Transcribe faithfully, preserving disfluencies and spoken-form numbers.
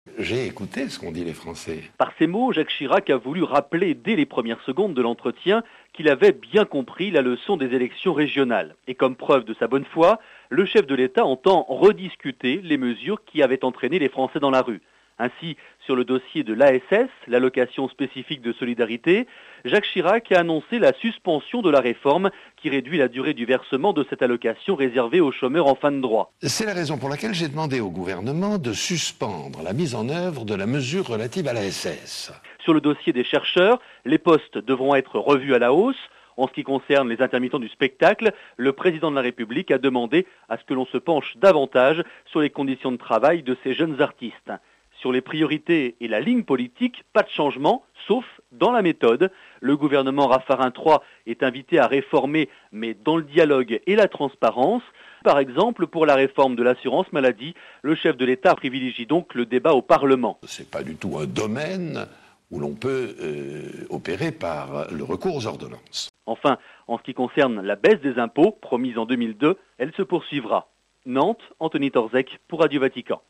J'ai écouté ce qu'ont dit les Français. Par ces mots, Jacques Chirac a voulu rappeler dès les premières secondes de l'entretien qu'il avait bien compris la leçon des élections régionales. Et comme preuve de sa bonne foi, le chef de l'État entend rediscuter les mesures qui avaient entraîné les Français dans la rue. Ainsi, sur le dossier de l'A S S, l'allocation spécifique de solidarité, Jacques Chirac a annoncé la suspension de la réforme qui réduit la durée du versement de cette allocation réservée aux chômeurs en fin de droit. C'est la raison pour laquelle j'ai demandé au gouvernement de suspendre la mise en œuvre de la mesure relative à l'A S S. Sur le dossier des chercheurs, les postes devront être revus à la hausse. En ce qui concerne les intermittents du spectacle, le président de la République a demandé à ce que l'on se penche davantage sur les conditions de travail de ces jeunes artistes. Sur les priorités et la ligne politique, pas de changement, sauf dans la méthode. Le gouvernement Raffarin trois est invité à réformer, mais dans le dialogue et la transparence. Par exemple, pour la réforme de l'assurance maladie, le chef de l'État privilégie donc le débat au Parlement. Ce n'est pas du tout un domaine où l'on peut euh, opérer par le recours aux ordonnances. Enfin, en ce qui concerne la baisse des impôts, promise en deux mille deux, elle se poursuivra. Nantes, Anthony Torzek pour Radio Vatican.